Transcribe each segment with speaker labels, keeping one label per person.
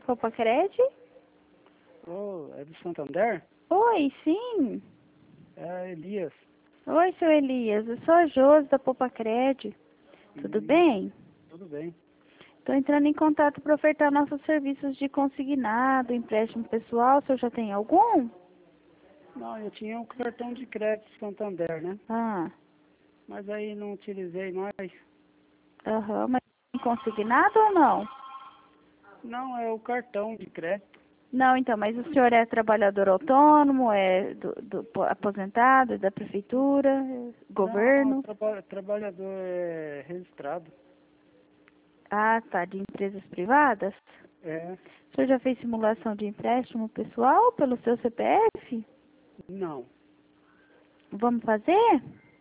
Speaker 1: Popacred?
Speaker 2: Oh, é do Santander?
Speaker 1: Oi, sim.
Speaker 2: É Elias.
Speaker 1: Oi, seu Elias. Eu sou a Josi da Popacred. Tudo bem?
Speaker 2: Tudo bem.
Speaker 1: Estou entrando em contato para ofertar nossos serviços de consignado, empréstimo pessoal. O senhor já tem algum?
Speaker 2: Não, eu tinha um cartão de crédito Santander, né?
Speaker 1: Ah,
Speaker 2: Mas aí não utilizei mais.
Speaker 1: aham. Mas tem consignado ou não?
Speaker 2: Não, é o cartão de crédito.
Speaker 1: Não, então, mas o senhor é trabalhador autônomo, é aposentado, é da prefeitura,
Speaker 2: Não,
Speaker 1: governo?
Speaker 2: trabalhador registrado.
Speaker 1: Ah, tá, de empresas privadas?
Speaker 2: É,
Speaker 1: O senhor já fez simulação de empréstimo pessoal pelo seu CPF?
Speaker 2: não.
Speaker 1: Vamos fazer?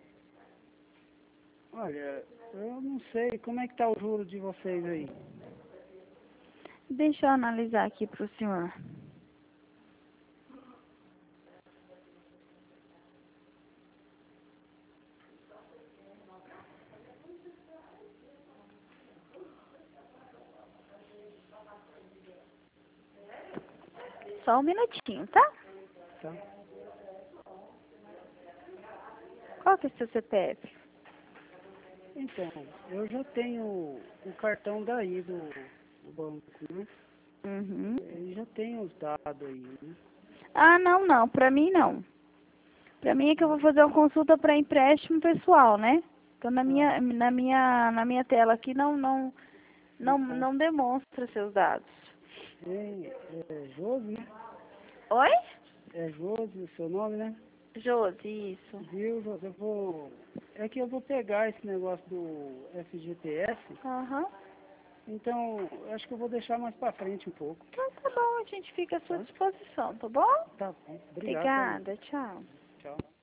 Speaker 2: Olha, eu não sei como é que tá o juro de vocês aí.
Speaker 1: Deixa eu analisar aqui para o senhor. Só um minutinho, tá?
Speaker 2: Tá?
Speaker 1: Qual que é o seu CPF?
Speaker 2: Então, eu já tenho o cartão daí do banco, né?
Speaker 1: Uhum.
Speaker 2: E já tenho os dados aí, né?
Speaker 1: Ah, não, não. Para mim, não. Para mim é que eu vou fazer uma consulta para empréstimo pessoal, né? Então,
Speaker 2: Ah,
Speaker 1: na minha tela aqui
Speaker 2: então,
Speaker 1: não demonstra seus dados.
Speaker 2: é Josi, né?
Speaker 1: Oi?
Speaker 2: É Josi o seu nome, né?
Speaker 1: Josi, isso.
Speaker 2: Viu, Josi? É que eu vou pegar esse negócio do FGTS,
Speaker 1: Aham.
Speaker 2: então eu acho que eu vou deixar mais pra frente um pouco,
Speaker 1: Então tá bom, a gente fica à sua
Speaker 2: tá?
Speaker 1: disposição, tá bom?
Speaker 2: Tá bom. Obrigado, tá, moço.
Speaker 1: Obrigada, tchau.
Speaker 2: Tchau.